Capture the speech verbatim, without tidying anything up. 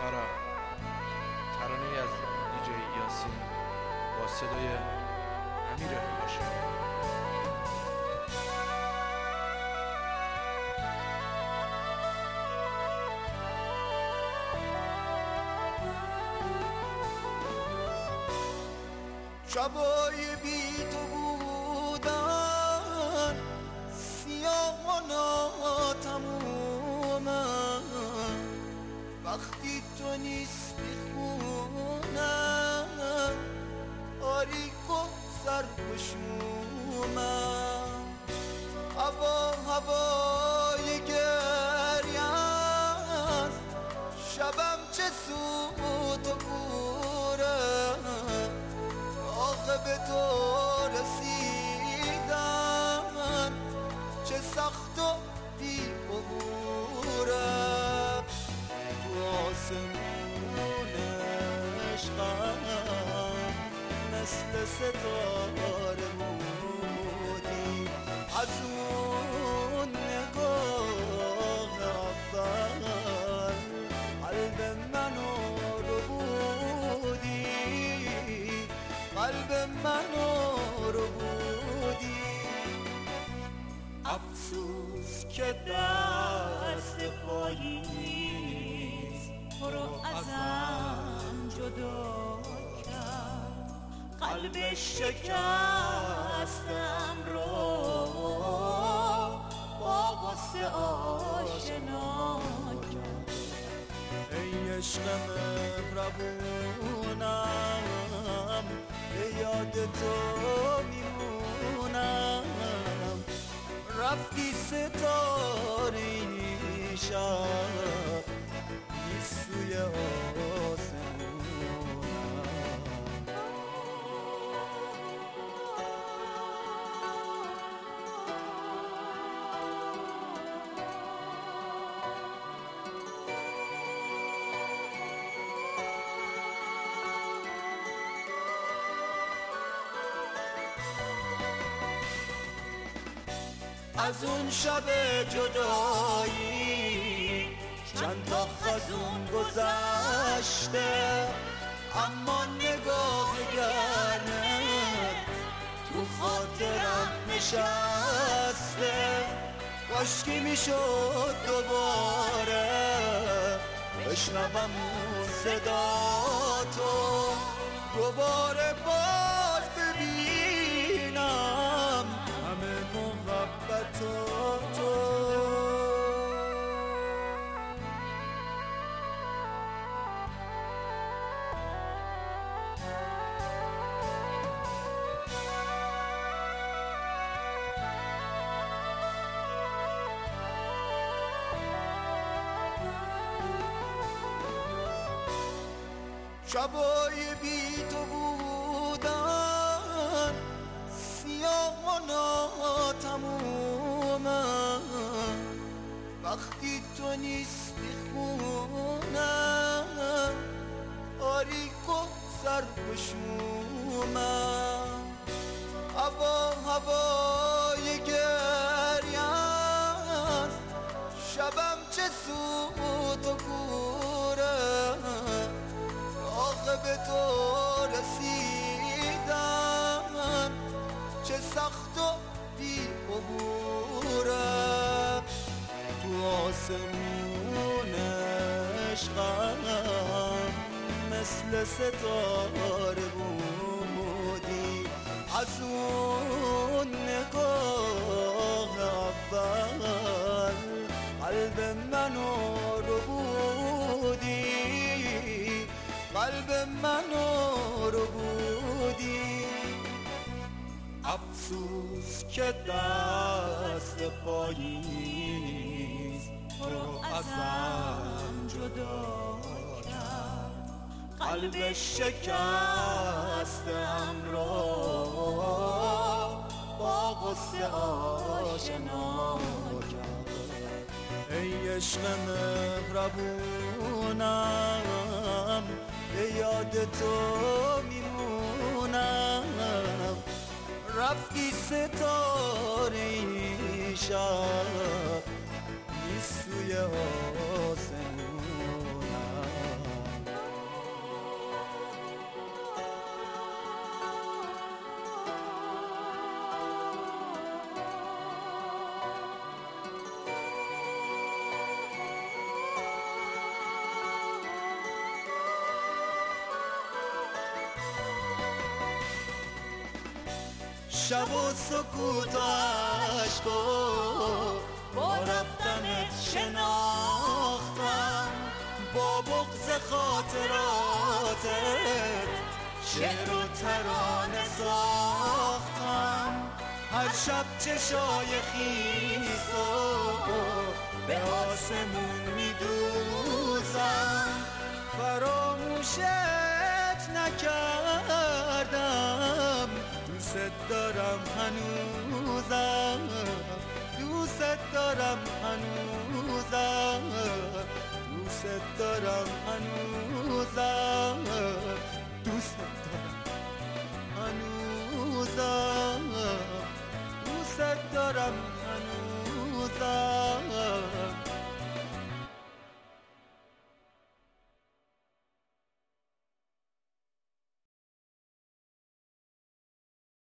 آرا، ترانه از دیجی یاسین با صدای امیر هاشمی. شبای بی تو بودن سیاه و ناتمومم، وقتی تو نیستی خونم تاریک و سربشومم. هوا هوای گریه است، شبم چه سوت و کوره، آخه به تو رسیدن چه سخت و بی عبوره. تو آسمون عشقم مثل ستاره بودی، از اون نگاه اول قلب منو رو بودی، قلب منو رو بودی. افسوس که دست پاییز تو رو ازم جدا کرد، قلب شکستم رو با غصه آشنا کرد. ای عشق مهربونم، به یاد تو میمونم، رفتی ستاره این شب نیست سوی آسمونم. از اون شب جدایی چند تا خزون گذشته، اما نگاه گرمت تو خاطرم نشسته. کاشکی میشد دوباره بشنوم اون صدا تو، دوباره باز ببینم همه محبت تو. شبای بی تو بودن سیاه و ناتمومم، وقتی تو نیستی خونم تاریک و سربشومم. هوا هوای گریه است، شبم چه سوت و کوره، آخه به تو رسیدن چه سخت و بی عبوره. تو آسمون عشقم مثل ستاره بودی، از اون نگاه اول قلب منو رو بودی، قلب منو رو بودی. افسوس که دست پاییز تو رو ازم جدا کرد، قلب شکستم رو با غصه آشنا کرد. ای عشق مهربونم، به یاد تو میمونم، رفتی ستاره این شب نیست سوی آسمونم. شب و سکوت و عشق و با رفتنت شناختم، با بغض خاطراتت شعر و ترانه ساختم. هر شب چشای خیس و به آسمون میدوزم، فراموشت نکردم، دوست دارم هنوزم، دوست دارم هنوزم، دوست دارم هنوزم، دوست دارم هنوزم، دوست دارم